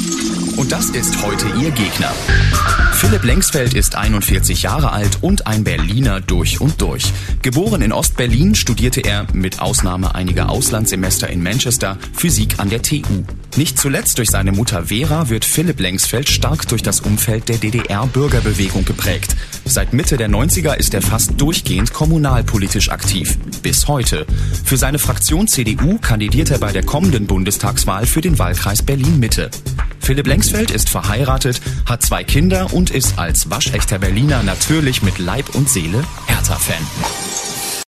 Und das ist heute Ihr Gegner. Philipp Lengsfeld ist 41 Jahre alt und ein Berliner durch und durch. Geboren in Ostberlin, studierte er, mit Ausnahme einiger Auslandssemester in Manchester, Physik an der TU. Nicht zuletzt durch seine Mutter Vera wird Philipp Lengsfeld stark durch das Umfeld der DDR-Bürgerbewegung geprägt. Seit Mitte der 90er ist er fast durchgehend kommunalpolitisch aktiv. Bis heute. Für seine Fraktion CDU kandidiert er bei der kommenden Bundestagswahl für den Wahlkreis Berlin-Mitte. Philipp Lengsfeld ist verheiratet, hat 2 Kinder und ist als waschechter Berliner natürlich mit Leib und Seele Hertha-Fan.